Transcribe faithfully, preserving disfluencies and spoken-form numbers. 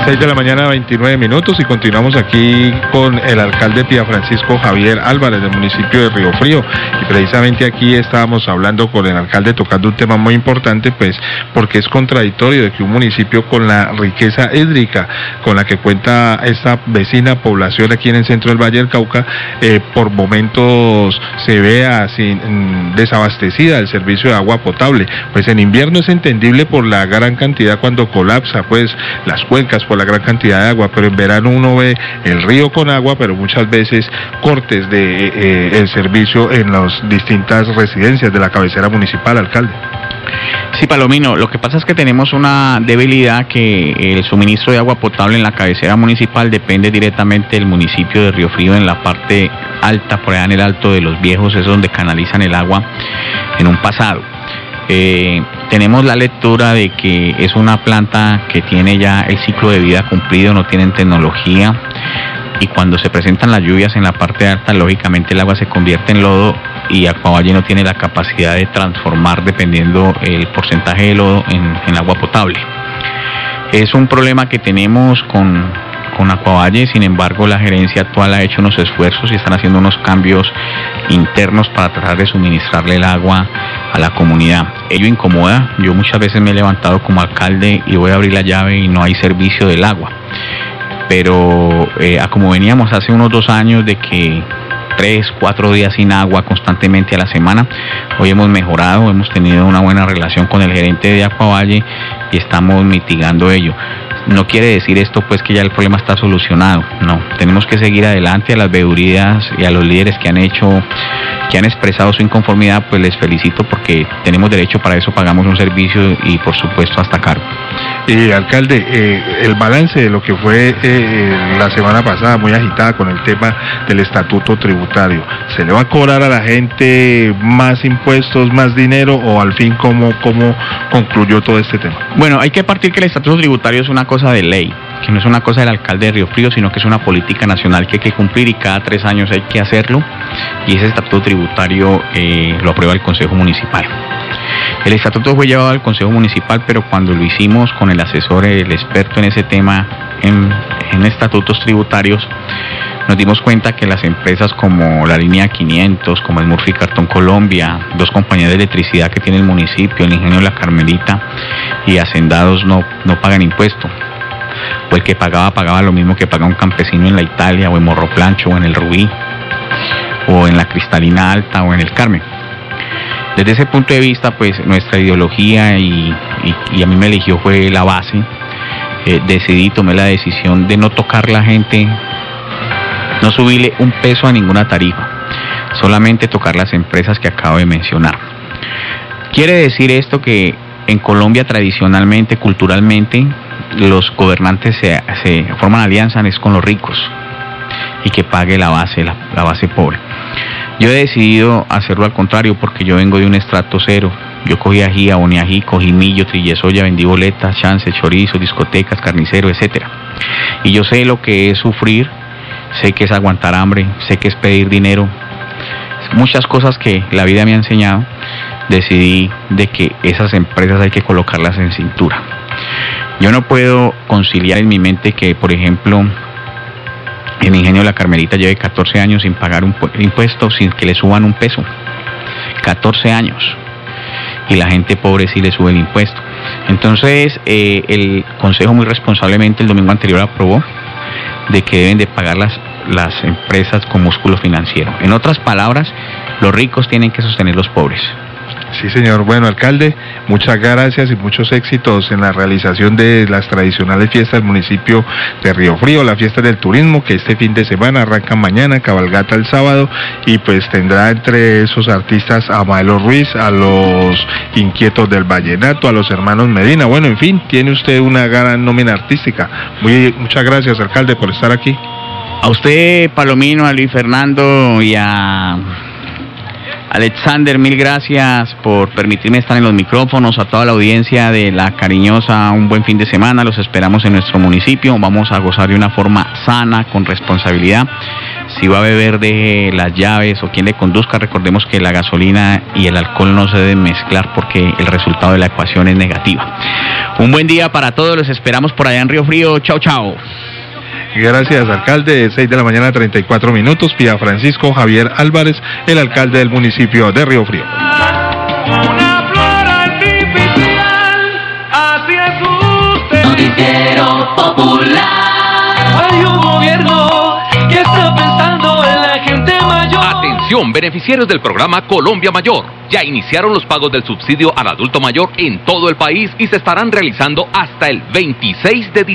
seis de la mañana, veintinueve minutos, y continuamos aquí con el alcalde Pía Francisco Javier Álvarez del municipio de Río Frío, y precisamente aquí estábamos hablando con el alcalde tocando un tema muy importante, pues porque es contradictorio de que un municipio con la riqueza hídrica con la que cuenta esta vecina población aquí en el centro del Valle del Cauca, eh, por momentos se vea sin, desabastecida del servicio de agua potable. Pues en invierno es entendible por la gran cantidad cuando colapsa pues las cuencas por la gran cantidad de agua, pero en verano uno ve el río con agua, pero muchas veces cortes de eh, el servicio en las distintas residencias de la cabecera municipal, alcalde. Sí, Palomino, lo que pasa es que tenemos una debilidad, que el suministro de agua potable en la cabecera municipal depende directamente del municipio de Río Frío, en la parte alta, por allá en el Alto de los Viejos, es donde canalizan el agua en un pasado. Eh, tenemos la lectura de que es una planta que tiene ya el ciclo de vida cumplido, no tienen tecnología, y cuando se presentan las lluvias en la parte alta, lógicamente el agua se convierte en lodo, y Acuavalle no tiene la capacidad de transformar, dependiendo el porcentaje de lodo, en, en agua potable. Es un problema que tenemos con, con Acuavalle. Sin embargo, la gerencia actual ha hecho unos esfuerzos y están haciendo unos cambios internos para tratar de suministrarle el agua a la comunidad. Ello incomoda. Yo muchas veces me he levantado como alcalde y voy a abrir la llave y no hay servicio del agua. Pero eh, a como veníamos hace unos dos años de que tres, cuatro días sin agua constantemente a la semana, hoy hemos mejorado, hemos tenido una buena relación con el gerente de Acuavalle y estamos mitigando ello. No quiere decir esto pues que ya el problema está solucionado, no, tenemos que seguir adelante. A las veedurías y a los líderes que han hecho, que han expresado su inconformidad, pues les felicito, porque tenemos derecho, para eso pagamos un servicio y por supuesto hasta cargo. Y alcalde, eh, el balance de lo que fue eh, la semana pasada, muy agitada con el tema del estatuto tributario, ¿se le va a cobrar a la gente más impuestos, más dinero, o al fin cómo, cómo concluyó todo este tema? Bueno, hay que partir que el estatuto tributario es una cosa de ley, que no es una cosa del alcalde de Río Frío, sino que es una política nacional que hay que cumplir y cada tres años hay que hacerlo, y ese estatuto tributario eh, lo aprueba el Consejo Municipal. El estatuto fue llevado al Consejo Municipal, pero cuando lo hicimos con el asesor, el experto en ese tema, en, en estatutos tributarios, nos dimos cuenta que las empresas como la Línea quinientos, como el Murphy Cartón Colombia, dos compañías de electricidad que tiene el municipio, el Ingenio La Carmelita y Hacendados, no, no pagan impuesto. O el que pagaba, pagaba lo mismo que paga un campesino en la Italia, o en Morro Plancho, o en el Rubí, o en la Cristalina Alta, o en el Carmen. Desde ese punto de vista, pues nuestra ideología, y, y, y a mí me eligió, fue la base. Eh, decidí, tomé la decisión de no tocar la gente, no subirle un peso a ninguna tarifa, solamente tocar las empresas que acabo de mencionar. Quiere decir esto que en Colombia tradicionalmente, culturalmente, los gobernantes se, se forman alianzas es con los ricos, y que pague la base, la, la base pobre. Yo he decidido hacerlo al contrario, porque yo vengo de un estrato cero. Yo cogí ají, aboné ají, cogí millo, trillé soya, vendí boletas, chance, chorizo, discotecas, carnicero, etcétera. Y yo sé lo que es sufrir, sé que es aguantar hambre, sé que es pedir dinero. Muchas cosas que la vida me ha enseñado. Decidí de que esas empresas hay que colocarlas en cintura. Yo no puedo conciliar en mi mente que, por ejemplo, el Ingenio La Carmelita lleve catorce años sin pagar un impuesto, sin que le suban un peso. catorce años. Y la gente pobre sí le sube el impuesto. Entonces, eh, el Consejo muy responsablemente el domingo anterior aprobó de que deben de pagar las, las empresas con músculo financiero. En otras palabras, los ricos tienen que sostener los pobres. Sí, señor. Bueno, alcalde, muchas gracias y muchos éxitos en la realización de las tradicionales fiestas del municipio de Río Frío, la fiesta del turismo, que este fin de semana arranca mañana, cabalgata el sábado, y pues tendrá entre esos artistas a Maelo Ruiz, a los Inquietos del Vallenato, a los hermanos Medina. Bueno, en fin, tiene usted una gran nómina artística. Muy, muchas gracias, alcalde, por estar aquí. A usted, Palomino, a Luis Fernando y a Alexander, mil gracias por permitirme estar en los micrófonos. A toda la audiencia de La Cariñosa, un buen fin de semana. Los esperamos en nuestro municipio. Vamos a gozar de una forma sana, con responsabilidad, si va a beber deje las llaves o quien le conduzca. Recordemos que la gasolina y el alcohol no se deben mezclar porque el resultado de la ecuación es negativa. Un buen día para todos, los esperamos por allá en Río Frío. Chao, chao. Gracias, alcalde. seis de la mañana, treinta y cuatro minutos. Pía Francisco Javier Álvarez, el alcalde del municipio de Río Frío. Una flor artificial, así es usted. Noticiero Popular. Hay un gobierno que está pensando en la gente mayor. Atención, beneficiarios del programa Colombia Mayor. Ya iniciaron los pagos del subsidio al adulto mayor en todo el país y se estarán realizando hasta el veintiséis de diciembre.